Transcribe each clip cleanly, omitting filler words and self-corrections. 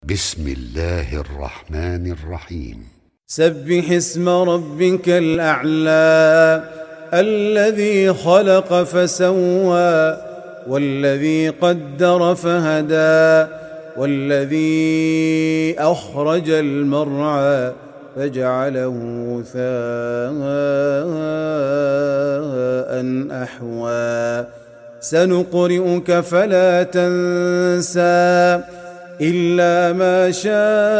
بسم الله الرحمن الرحيم. سبح اسم ربك الأعلى الذي خلق فسوى والذي قدر فهدى والذي أخرج المرعى فجعله غثاء أحوى سنقرئك فلا تنسى إلا ما شاء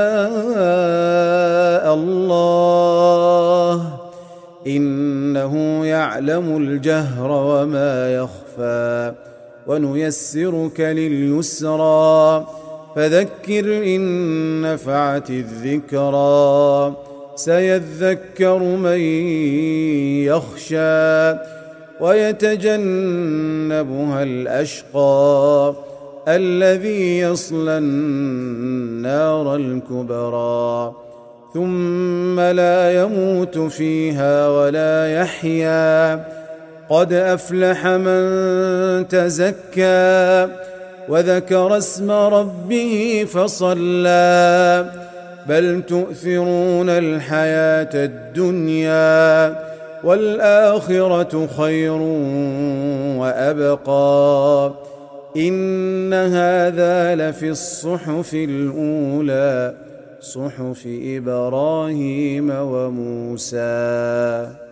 الله إنه يعلم الجهر وما يخفى ونيسرك لليسرى فذكر إن نفعت الذكرى سيذكر من يخشى ويتجنبها الأشقى الذي يصلى النار الكبرى ثم لا يموت فيها ولا يحيا قد أفلح من تزكى وذكر اسم ربه فصلى بل تؤثرون الحياة الدنيا والآخرة خير وأبقى إن هذا لفي الصحف الأولى صحف إبراهيم وموسى.